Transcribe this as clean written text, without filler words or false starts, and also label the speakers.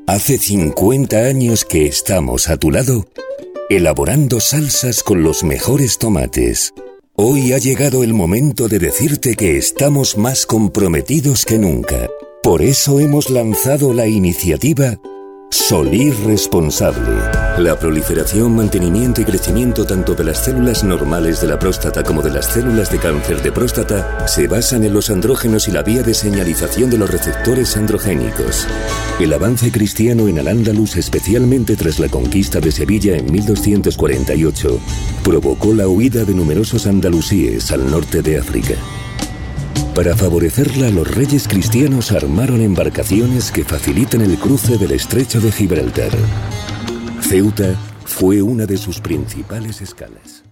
Speaker 1: Hace 50 años que estamos a tu lado, elaborando salsas con los mejores tomates. Hoy ha llegado el momento de decirte que estamos más comprometidos que nunca. Por eso hemos lanzado la iniciativa Solir Responsable. La proliferación, mantenimiento y crecimiento tanto de las células normales de la próstata como de las células de cáncer de próstata se basan en los andrógenos y la vía de señalización de los receptores androgénicos. El avance cristiano en Al-Ándalus, especialmente tras la conquista de Sevilla en 1248, provocó la huida de numerosos andalusíes al norte de África. Para favorecerla, los reyes cristianos armaron embarcaciones que facilitan el cruce del estrecho de Gibraltar. Ceuta fue una de sus principales escalas.